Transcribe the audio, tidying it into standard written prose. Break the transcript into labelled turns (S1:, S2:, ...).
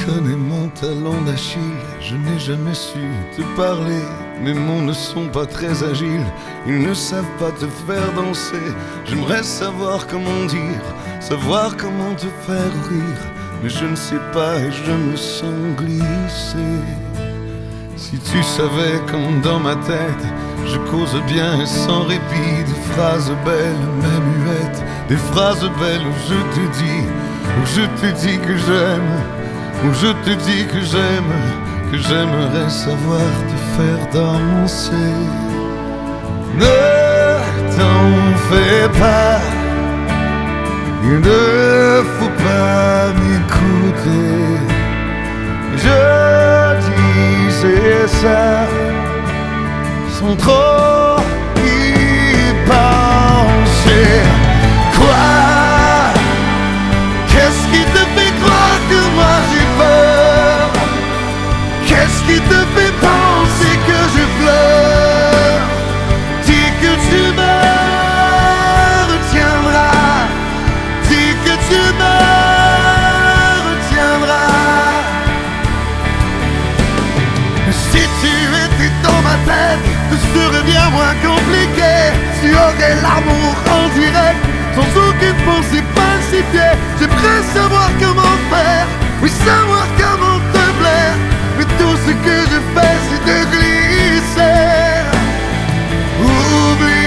S1: connais mon talon d'Achille, je n'ai jamais su te parler. Mes mots ne sont pas très agiles, ils ne savent pas te faire danser. J'aimerais savoir comment dire, savoir comment te faire rire, mais je ne sais pas et je me sens glisser. Si tu savais comme dans ma tête, je cause bien et sans répit, des phrases belles mais muettes, des phrases belles où je te dis que j'aime, où je te dis que j'aime, que j'aimerais savoir te faire danser. Ne t'en fais pas, il ne faut pas m'écouter. Je disais ça sans trop y penser. Quoi? Qu'est-ce qui te fait croire que moi j'ai peur? Qu'est-ce qui te fait penser que je pleure? Dis que tu me retiendras, dis que tu me retiendras. Si tu étais dans ma tête, tout serait bien moins compliqué. Tu aurais l'amour en direct, sans aucune pensée falsifiée. J'aimerais savoir comment faire, oui savoir comment te plaire, mais tout ce que je fais c'est de glisser. Oublie